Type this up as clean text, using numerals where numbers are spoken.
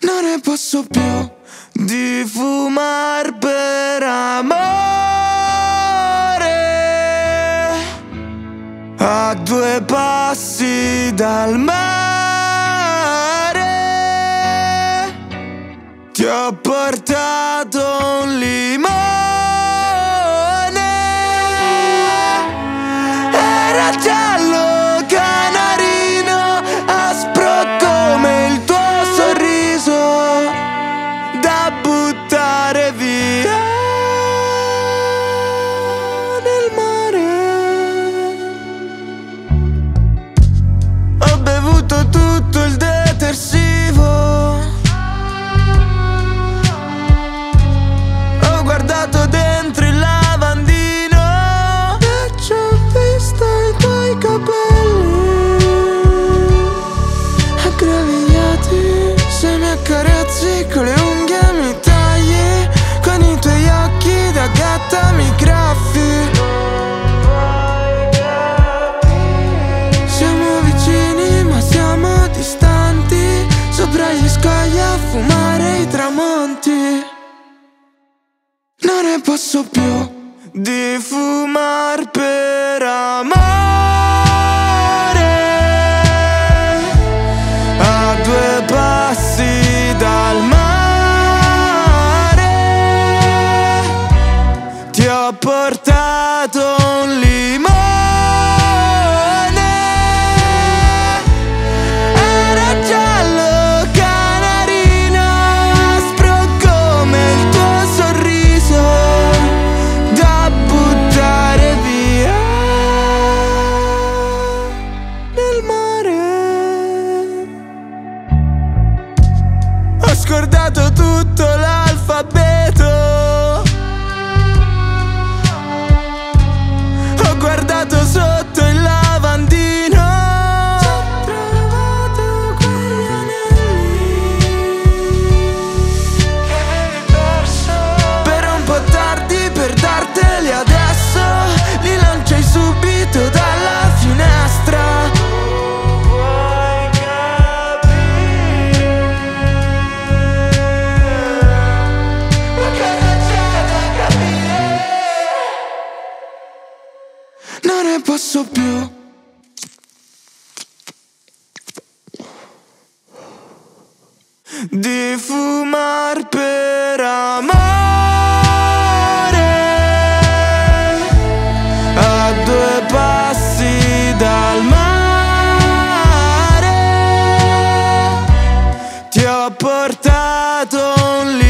Non ne posso più di fumar per amore. A 2 passi dal mare ti ho portato un limone. Era giallo canarino, aspro come il tuo sorriso, da buttare via nel mare. Ho bevuto tutto il detersivo, ho guardato dentro il lavandino e ci ho visto i tuoi capelli aggravigliati. Se mi accarezzi con le unghie mi tagli, con i tuoi occhi da gatta mi graffi. Siamo vicini ma siamo distanti, sopra gli scogli a fumare i tramonti. Non ne posso più di fumar per amore. A 2 passi dal mare ti ho portato un limone. Era giallo canarino, aspro come il tuo sorriso, da buttare via nel mare. Ho scordato tutto l'alfabeto, ho guardato sotto il lavandino, ci ho trovato quegli anelli che avevi perso. Però un po' tardi per darteli adesso, li lanciai subito dalla finestra. Vuoi capire? Ma cosa c'è da capire? Non ne posso più di fumar per amore. A 2 passi dal mare ti ho portato un